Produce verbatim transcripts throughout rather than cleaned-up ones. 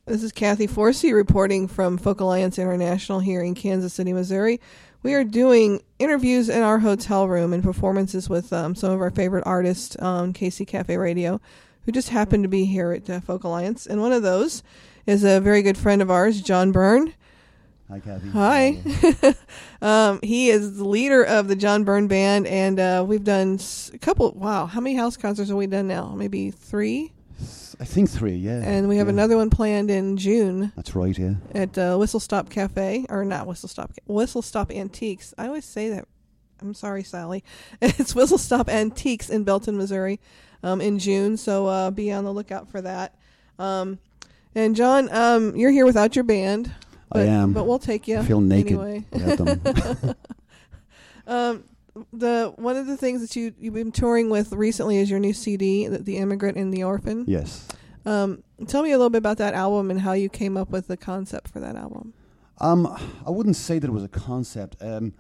This is Kathy Forsey reporting from Folk Alliance International here in Kansas City, Missouri. We are doing interviews in our hotel room and performances with um, some of our favorite artists on K C Cafe Radio who just happened to be here at uh, Folk Alliance. And one of those is a very good friend of ours, John Byrne. Hi, Kathy. Hi. um, he is the leader of the John Byrne Band, and uh, we've done a couple, wow, how many house concerts have we done now? Maybe three? I think three, yeah. And we have yeah. another one planned in June. That's right, yeah. At uh, Whistle Stop Cafe, or not Whistle Stop, Whistle Stop Antiques. I always say that. I'm sorry, Sally. It's Whistle Stop Antiques in Belton, Missouri, um, in June. So uh, be on the lookout for that. Um, and John, um, you're here without your band. But, I am. But we'll take you. I feel naked anyway. without them. um, the one of the things that you you've been touring with recently is your new C D, the, the Immigrant and the Orphan. Yes. Um, tell me a little bit about that album and how you came up with the concept for that album. Um, I wouldn't say that it was a concept. Um,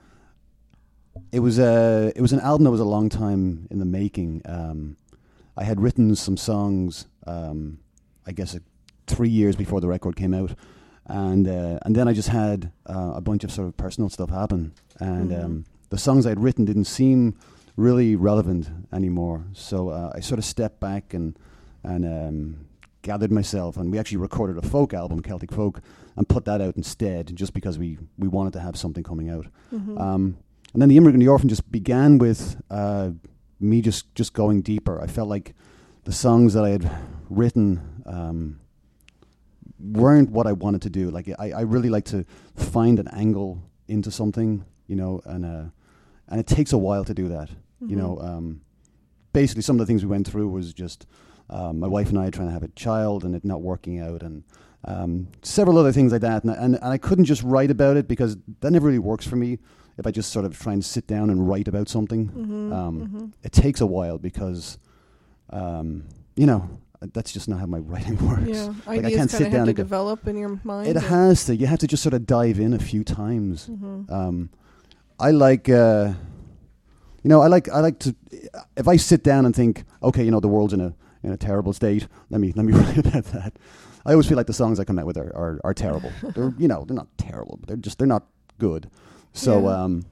it was a it was an album that was a long time in the making. Um, I had written some songs. Um, I guess uh, three years before the record came out. And uh, and then I just had uh, a bunch of sort of personal stuff happen, and mm-hmm. um, the songs I'd written didn't seem really relevant anymore. So uh, I sort of stepped back and and um, gathered myself, and we actually recorded a folk album, Celtic folk, and put that out instead, just because we, we wanted to have something coming out. Mm-hmm. Um, and then the Immigrant and the Orphan just began with uh, me just, just going deeper. I felt like the songs that I had written. Um, weren't what I wanted to do. Like I, I really like to find an angle into something, you know, and uh, and it takes a while to do that. Mm-hmm. You know, um, basically some of the things we went through was just um, my wife and I trying to have a child and it not working out, and um, several other things like that. And, and and I couldn't just write about it because that never really works for me. If I just sort of try and sit down and write about something, mm-hmm. um, mm-hmm. it takes a while because, um, you know. That's just not how my writing works. Yeah, like ideas I can't sit have down to and go, develop in your mind. It has to. You have to just sort of dive in a few times. Mm-hmm. Um, I like, uh, you know, I like, I like to. If I sit down and think, okay, you know, the world's in a in a terrible state. Let me let me write about that. I always feel like the songs I come out with are are, are terrible. They're you know they're not terrible, but they're just they're not good. So yeah. um,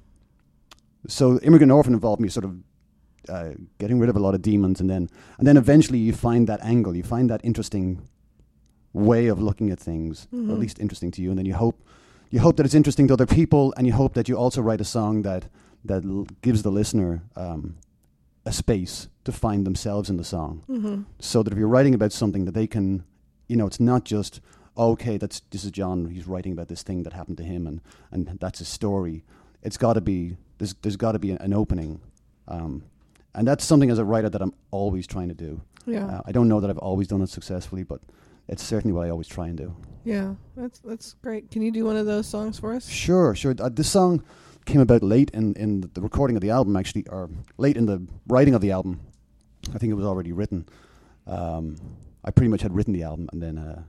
so Immigrant and Orphan involved me sort of. Uh, getting rid of a lot of demons, and then and then eventually you find that angle, you find that interesting way of looking at things, mm-hmm. or at least interesting to you, and then you hope you hope that it's interesting to other people, and you hope that you also write a song that that l- gives the listener um, a space to find themselves in the song, mm-hmm. so that if you're writing about something that they can, you know, it's not just oh, okay, that's this is John, he's writing about this thing that happened to him, and and that's his story. It's got to be there's there's got to be an opening. Um, And that's something as a writer that I'm always trying to do. Yeah. Uh, I don't know that I've always done it successfully, but it's certainly what I always try and do. Yeah, that's that's great. Can you do one of those songs for us? Sure, sure. Uh, this song came about late in, in the recording of the album, actually, or late in the writing of the album. I think it was already written. Um, I pretty much had written the album, and then uh,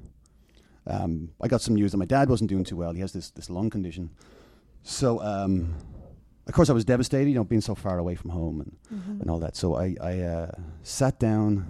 um, I got some news that my dad wasn't doing too well. He has this, this lung condition. So... Um, Of course, I was devastated, you know, being so far away from home and, mm-hmm. and all that. So I, I uh, sat down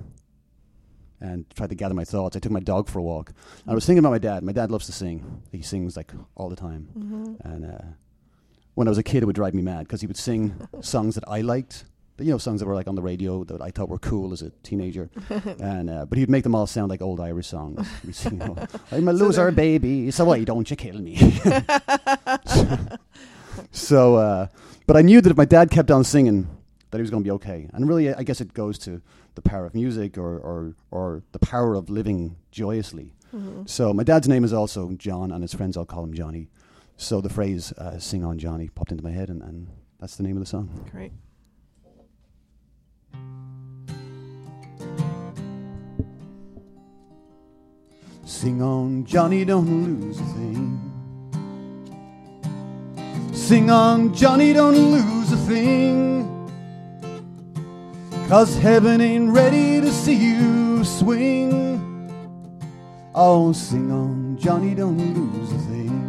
and tried to gather my thoughts. I took my dog for a walk. Mm-hmm. I was thinking about my dad. My dad loves to sing. He sings, like, all the time. Mm-hmm. And uh, when I was a kid, it would drive me mad because he would sing songs that I liked, you know, songs that were, like, on the radio that I thought were cool as a teenager. and uh, But he'd make them all sound like old Irish songs. He'd sing, you know, I'm a so loser, baby, so why don't you kill me? so... So, uh, but I knew that if my dad kept on singing, that he was going to be okay. And really, I guess it goes to the power of music or or, or the power of living joyously. Mm-hmm. So my dad's name is also John, and his friends all call him Johnny. So the phrase uh, "Sing on, Johnny" popped into my head, and, and that's the name of the song. Great. Sing on, Johnny, don't lose a thing. Sing on, Johnny, don't lose a thing, 'cause heaven ain't ready to see you swing. Oh, sing on, Johnny, don't lose a thing.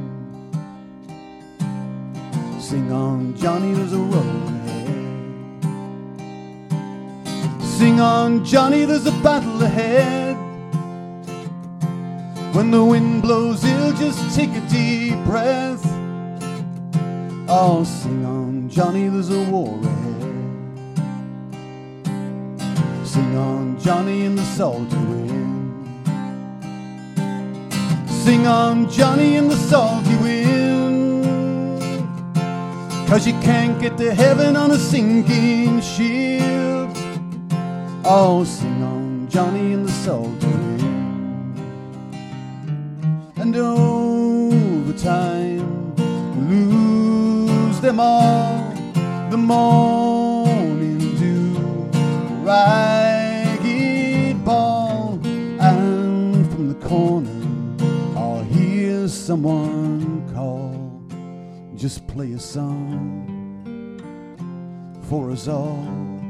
Sing on, Johnny, there's a road ahead. Sing on, Johnny, there's a battle ahead. When the wind blows, he'll just take a deep breath. Oh, sing on, Johnny, there's a war ahead. Sing on, Johnny, in the salty wind. Sing on, Johnny, in the salty wind. 'Cause you can't get to heaven on a sinking ship. Oh, sing on, Johnny, in the salty wind. And over time, lose them all, the morning dew, ragged ball, and from the corner I'll hear someone call. Just play a song for us all.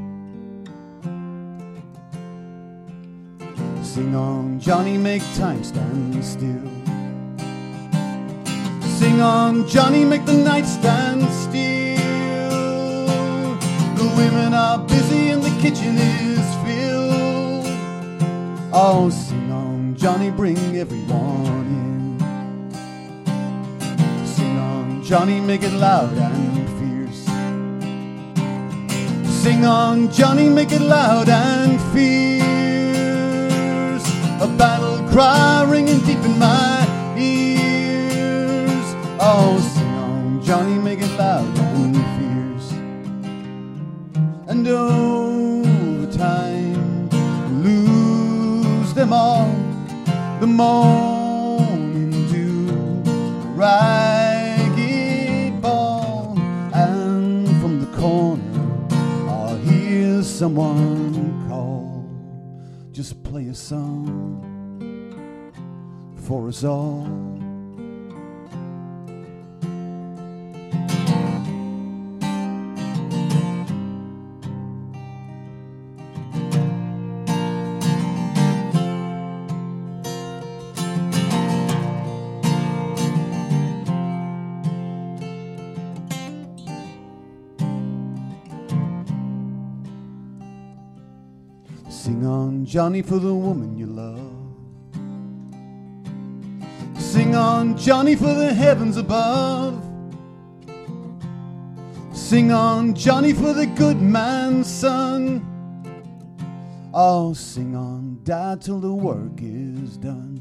Sing on, Johnny, make time stand still. Sing on, Johnny, make the night stand still. The women are busy and the kitchen is filled. Oh, sing on, Johnny, bring everyone in. Sing on, Johnny, make it loud and fierce. Sing on, Johnny, make it loud and fierce. A battle cry ringing deep in my ears. Oh, sing on, Johnny, make it loud and fierce. And over time, lose them all, the morning dew, ragged ball, and from the corner I'll hear someone call. Just play a song for us all. Sing on, Johnny, for the woman you love. Sing on, Johnny, for the heavens above. Sing on, Johnny, for the good man's son. Oh, sing on, Dad, till the work is done.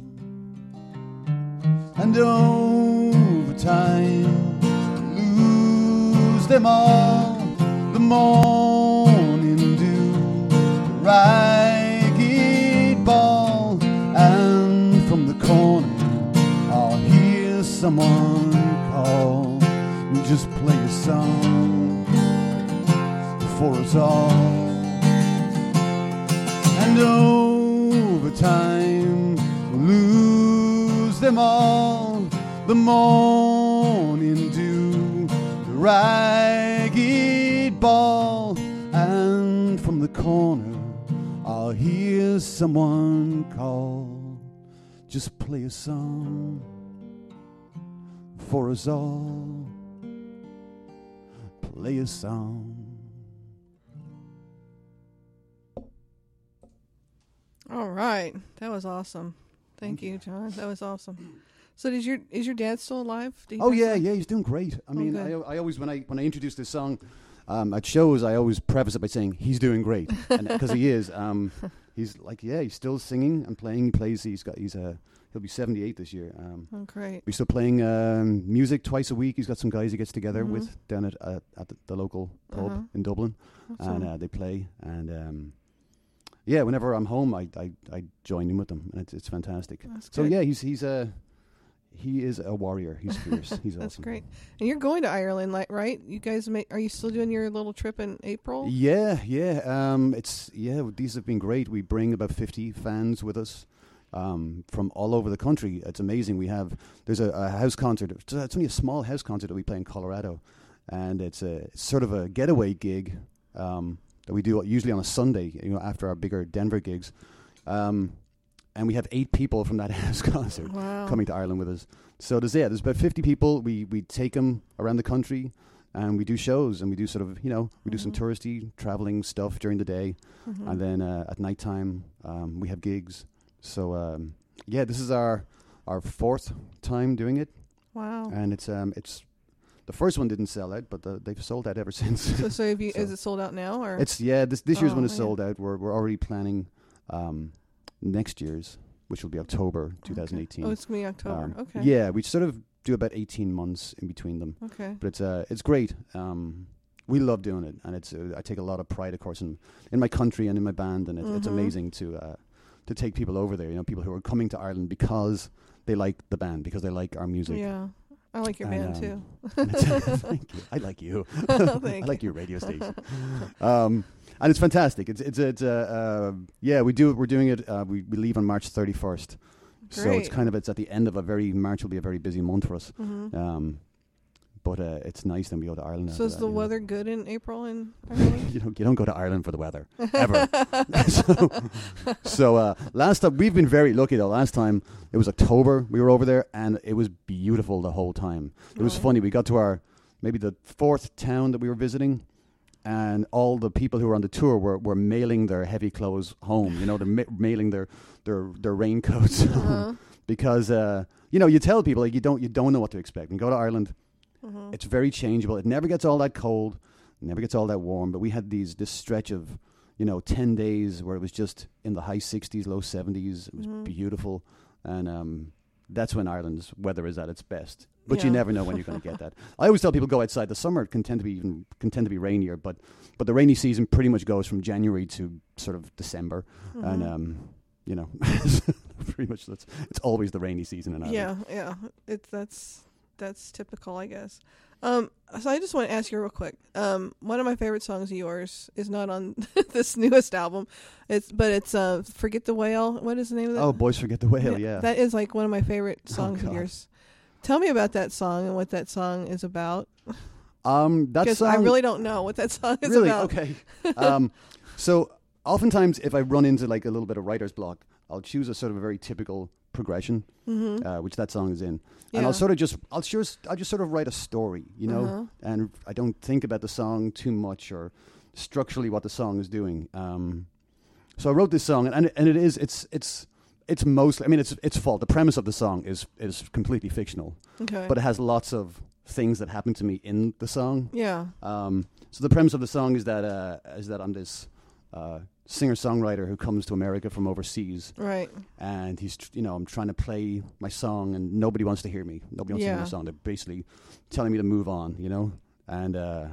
And over time, lose them all, the morning dew, ragged ball, and from the corner I'll hear someone call. Just play a song for us all. And over time, lose them all, the morning dew, the ragged ball, and from the corner I'll hear someone call. Just play a song for us all. Play a song. All right, that was awesome. Thank you, John. That was awesome. So, is your is your dad still alive? Did he Oh pass yeah, away? yeah, he's doing great. I Oh, mean, good. I, I always when I when I introduce this song um, at shows, I always preface it by saying he's doing great, because he is. Um, he's like, yeah, he's still singing and playing. He plays. He's got. He's a. He'll be seventy-eight this year. Um, Oh, great. we're still playing um, music twice a week. He's got some guys he gets together Mhm. with down at uh, at the, the local pub Uh-huh. in Dublin, Awesome. and uh, they play. And um, yeah, whenever I'm home, I, I I join in with them, and it's it's fantastic. That's So good. yeah, he's he's a he is a warrior. He's fierce. He's That's awesome. great. And you're going to Ireland, like, right? You guys make? Are you still doing your little trip in April? Yeah, yeah. Um, it's yeah. These have been great. We bring about fifty fans with us um, from all over the country. It's amazing. We have there's a, a house concert. It's, it's only a small house concert that we play in Colorado, and it's a it's sort of a getaway gig um, that we do usually on a Sunday. You know, after our bigger Denver gigs. Um, and we have eight people from that house concert Wow. coming to Ireland with us. So there's yeah, there's about fifty people. We we take them around the country, and we do shows, and we do sort of you know we do some Mhm. touristy traveling stuff during the day, Mhm. and then uh, at nighttime um, we have gigs. So um, yeah, this is our our fourth time doing it, Wow. and it's um it's the first one didn't sell out, but the, they've sold out ever since. So, so, have you, So is it sold out now, or it's yeah this this year's Oh, one is man. sold out. We're we're already planning um next year's, which will be October twenty eighteen. Oh, it's gonna be October. Um, okay. Yeah, we sort of do about eighteen months in between them, Okay. but it's uh it's great. Um, we love doing it, and it's uh, I take a lot of pride, of course, in in my country and in my band, and it, it's Mhm. amazing to uh to take people over there. You know, people who are coming to Ireland because they like the band, because they like our music. Yeah. I like your And, band um, too. And it's- Thank you. I like you. I Thank like your radio station. Um, and it's fantastic. It's it's it's uh, uh yeah. We do. We're doing it. Uh, we we leave on March thirty first. So it's Great. kind of it's at the end of a very March will be a very busy month for us. Mhm. Um, but uh, it's nice then we go to Ireland. So after is that, the you know. weather good in April and Ireland? you don't you don't go to Ireland for the weather ever. so so uh, last time we've been very lucky though. Last time it was October. We were over there and it was beautiful the whole time. It was Oh. funny. We got to our maybe the fourth town that we were visiting, and all the people who were on the tour were, were mailing their heavy clothes home. You know, they're ma- mailing their their their raincoats Uh-huh. because uh, you know you tell people like you don't you don't know what to expect. And go to Ireland. Mhm. It's very changeable. It never gets all that cold. It never gets all that warm. But we had these this stretch of, you know, ten days where it was just in the high sixties, low seventies. It was Mhm. beautiful. And um, that's when Ireland's weather is at its best. But you Yeah. never know when you're going to get that. I always tell people go outside. The summer can tend to be even can tend to be rainier, but but the rainy season pretty much goes from January to sort of December. And Mhm. um, you know, pretty much that's it's always the rainy season in Ireland. Yeah, yeah. It's that's that's typical, I guess. Um, so I just want to ask you real quick. Um, one of my favorite songs of yours is not on this newest album. It's but it's uh, "Forget the Whale." What is the name of that? Oh, Boys Forget the Whale. Yeah. that is like one of my favorite songs of God. yours. Tell me about that song and what that song is about. um, that Because song. I really don't know what that song is really about. okay. um, so oftentimes, if I run into like a little bit of writer's block, I'll choose a sort of a very typical progression, Mm-hmm. uh, which that song is in, and Yeah. I'll sort of just I'll just I'll just sort of write a story, you know, Uh-huh. and I don't think about the song too much or structurally what the song is doing. Um, so I wrote this song, and and it, and it is it's it's it's mostly I mean it's it's false. The premise of the song is is completely fictional, Okay. but it has lots of things that happen to me in the song. yeah. Um, so the premise of the song is that uh, is that I'm this uh, singer-songwriter who comes to America from overseas, Right. and he's tr- you know I'm trying to play my song, and nobody wants to hear me. Nobody wants to hear Yeah. my song. They're basically telling me to move on, you know. And uh,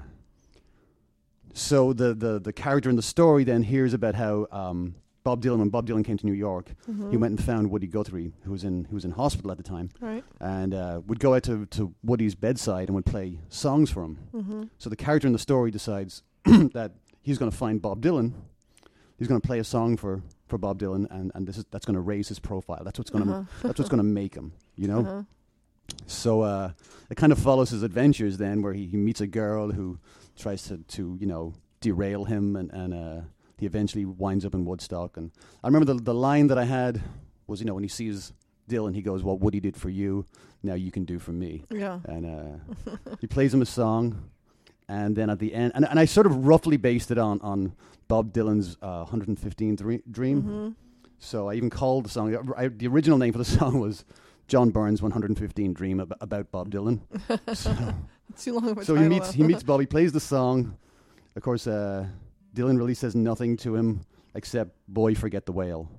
so the, the the character in the story then hears about how um, Bob Dylan, when Bob Dylan came to New York, Mhm. he went and found Woody Guthrie, who was in who was in hospital at the time, Right. and uh, would go out to, to Woody's bedside and would play songs for him. Mm-hmm. So the character in the story decides that he's going to find Bob Dylan. He's going to play a song for, for Bob Dylan, and, and this is that's going to raise his profile. That's what's going to Uh-huh. that's what's going to make him. You know. Uh-huh. So uh, it kind of follows his adventures then, where he, he meets a girl who tries to, to you know derail him, and and uh, he eventually winds up in Woodstock. And I remember the the line that I had was, you know, when he sees Dylan, he goes, "What Woody did for you, now you can do for me." Yeah. And uh, he plays him a song, and then at the end, and, and I sort of roughly based it on on Bob Dylan's uh, one hundred fifteenth Dre- Dream. Mm-hmm. So I even called the song. I, the original name for the song was John Byrne's one hundred fifteen Dream ab- about Bob Dylan. So, Too long of a so he title, meets though. he meets Bob. He plays the song. Of course, uh, Dylan really says nothing to him except "Boy, forget the whale."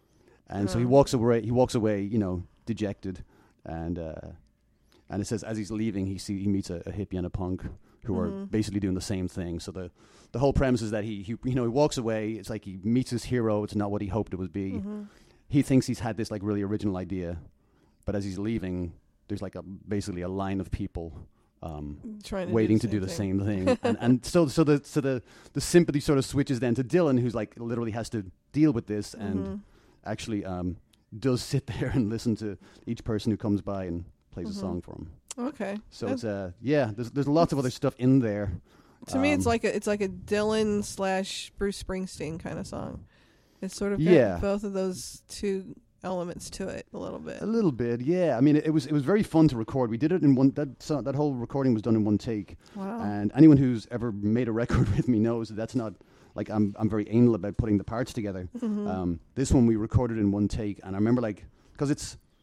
And so he Oh. walks away. He walks away, you know, dejected, and uh, and it says as he's leaving, he see he meets a, a hippie and a punk who are Mhm. basically doing the same thing. So the the whole premise is that he, he you know he walks away. It's like he meets his hero. It's not what he hoped it would be. Mhm. He thinks he's had this like really original idea, but as he's leaving, there's like a basically a line of people um, Trying to waiting do to do the thing. same thing, and, and so so the so the the sympathy sort of switches then to Dylan, who's like literally has to deal with this and Mhm. actually um, does sit there and listen to each person who comes by and plays Mhm. a song for him. Okay. So That's- it's uh yeah, there's there's lots of other stuff in there. To me, it's Um, like a it's like a Dylan slash Bruce Springsteen kind of song. It's sort of got Yeah. both of those two elements to it a little bit. A little bit, yeah. I mean, it, it was it was very fun to record. We did it in one that so, that whole recording was done in one take. Wow. And anyone who's ever made a record with me knows that that's not like I'm I'm very anal about putting the parts together. Mhm. Um, this one we recorded in one take, and I remember like because it's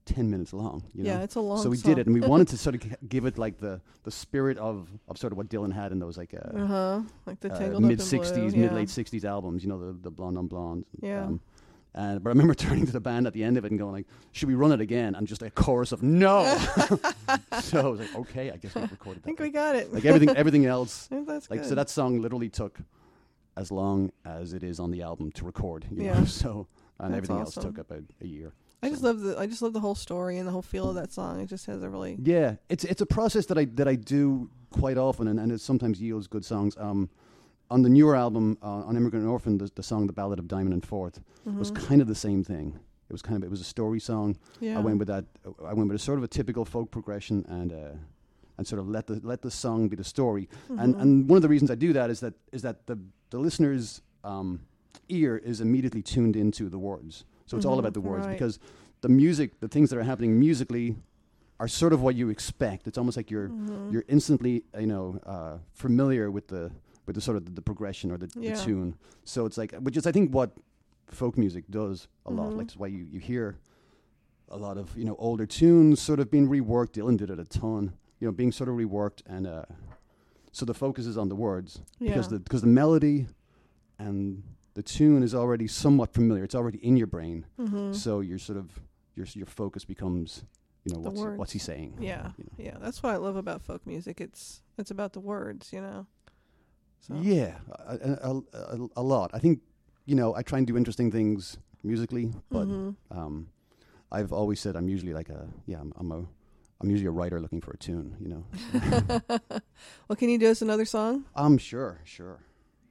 ten minutes long. You Yeah, know? it's a long So we song. did it, and we wanted to sort of g- give it like the, the spirit of, of sort of what Dylan had in those like uh, Uh-huh. Like the uh, Tangled Up in mid sixties, Blue. mid yeah. late sixties albums. You know, the the Blonde on Blonde. Yeah. Um, and but I remember turning to the band at the end of it and going like, "Should we run it again?" And just a chorus of "No." So I was like, "Okay, I guess we've recorded I think that." we got it. Like everything, everything else. Yeah, that's Like good. so, that song literally took as long as it is on the album to record. You Yeah. know? So and That's everything awesome. else took about a year. I just So- love the I just love the whole story and the whole feel of that song. It just has a really Yeah, it's it's a process that I that I do quite often, and, and it sometimes yields good songs. Um, on the newer album, uh, on Immigrant and Orphan, the, the song "The Ballad of Diamond and Fourth" was Mhm. kind of the same thing. It was kind of it was a story song. yeah. I went with that. I went with a sort of a typical folk progression, and uh, and sort of let the let the song be the story. And Mhm. and one of the reasons I do that is that is that the the listener's um, ear is immediately tuned into the words. So it's all Mhm, about the words right. because the music, the things that are happening musically, are sort of what you expect. It's almost like you're Mhm. you're instantly you know uh, familiar with the with the sort of the, the progression or the, Yeah. the tune. So it's like, which is I think what folk music does a lot. Mhm. Like that's why you, you hear a lot of you know older tunes sort of being reworked. Dylan did it a ton, you know, being sort of reworked, and uh, so the focus is on the words because Yeah. the because the melody and the tune is already somewhat familiar. It's already in your brain, Mhm. so you're sort of your your focus becomes you know The what's he, words. what's he saying? Yeah. you know. Yeah. That's what I love about folk music. It's it's about the words, you know. So Yeah, a, a, a, a lot. I think, you know, I try and do interesting things musically, but Mhm. um, I've always said I'm usually like a yeah, I'm, I'm a I'm usually a writer looking for a tune. You know. Well, can you do us another song? I'm sure, sure.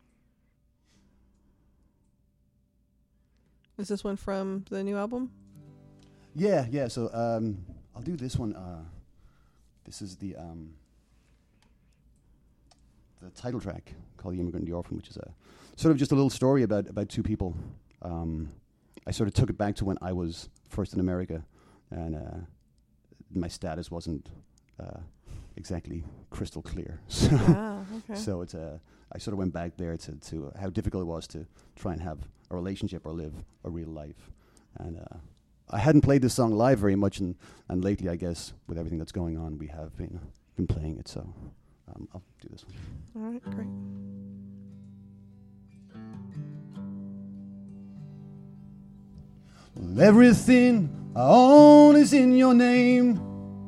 Is this one from the new album? Yeah, yeah. So um, I'll do this one. Uh, this is the um, the title track called "The Immigrant and the Orphan," which is a sort of just a little story about about two people. Um, I sort of took it back to when I was first in America, and uh, my status wasn't uh, exactly crystal clear. So, Ah, okay. so it's a. I sort of went back there to to how difficult it was to try and have a relationship or live a real life, and. Uh, I hadn't played this song live very much, and, and lately, I guess, with everything that's going on, we have been been playing it. So um, I'll do this one. All right, great. Well, everything I own is in your name,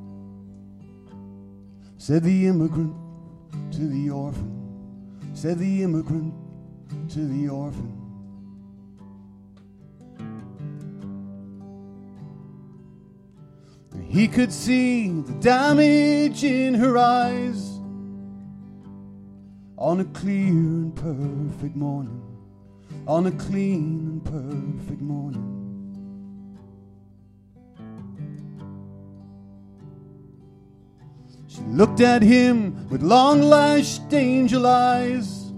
said the immigrant to the orphan, said the immigrant to the orphan. He could see the damage in her eyes on a clear and perfect morning, on a clean and perfect morning. She looked at him with long-lashed angel eyes.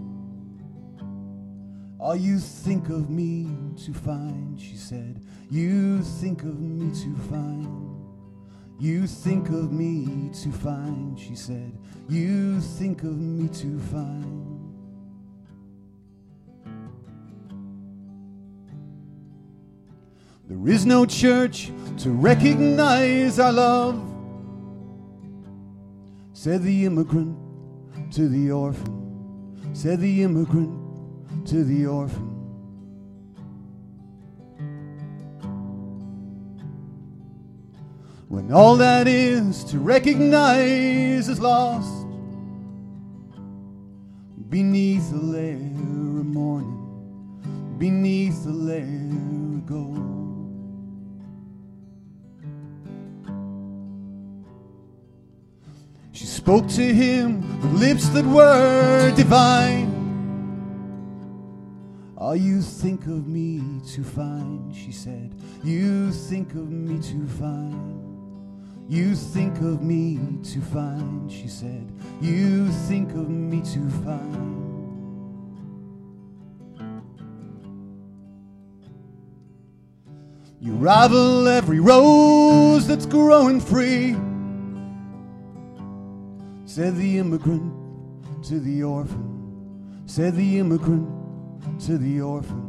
All you think of me to find, she said, you think of me to find. You think of me to find, she said. You think of me to find. There is no church to recognize our love, said the immigrant to the orphan, said the immigrant to the orphan. When all that is to recognize is lost beneath a layer of morning, beneath a layer of gold. She spoke to him with lips that were divine. All you think of me to find, she said, you think of me to find. You think of me to find, she said. You think of me to find. You rival every rose that's growing free, said the immigrant to the orphan, said the immigrant to the orphan.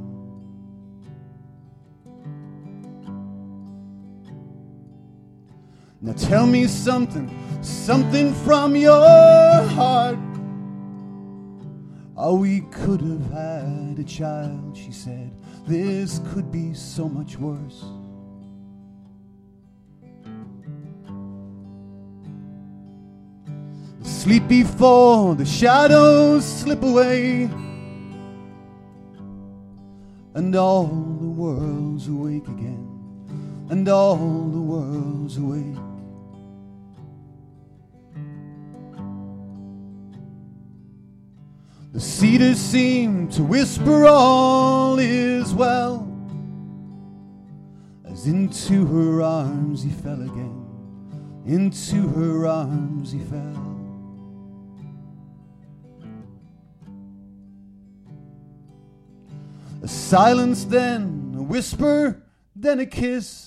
Now tell me something, something from your heart. Oh, we could have had a child, she said. This could be so much worse. Sleep before the shadows slip away, and all the world's awake again, and all the world's awake. The cedars seem to whisper all is well, as into her arms he fell again, into her arms he fell. A silence, then a whisper, then a kiss.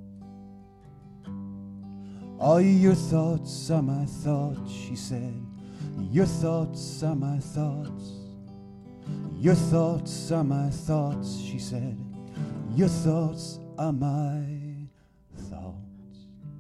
All your thoughts are my thoughts, she said. Your thoughts are my thoughts. Your thoughts are my thoughts, she said. Your thoughts are my thoughts.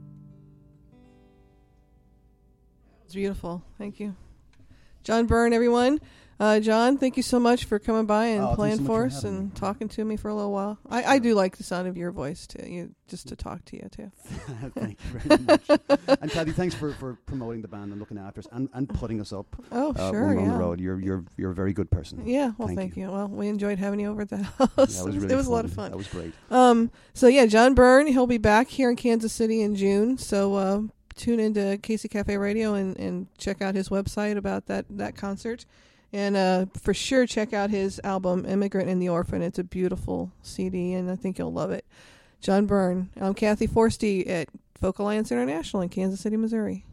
It's beautiful. Thank you. John Byrne, everyone. Uh, John, thank you so much for coming by and oh, playing so for for us and me. talking to me for a little while. I, I do like the sound of your voice, too, you, just to talk to you, too. Thank you very much. And Kathy, thanks for, for promoting the band and looking after us and, and putting us up Oh, uh, sure, when we're on yeah. the road. You're, you're, you're a very good person. Yeah, well, Thank thank, you. you. Well, we enjoyed having you over at the house. Yeah, it was, really it was fun. a lot of fun. That was great. Um, so, yeah, John Byrne, he'll be back here in Kansas City in June. So uh, tune into Casey Cafe Radio and, and check out his website about that, that concert. And uh, for sure, check out his album, Immigrant and the Orphan. It's a beautiful C D, and I think you'll love it. John Byrne. I'm Kathy Forsty at Folk Alliance International in Kansas City, Missouri.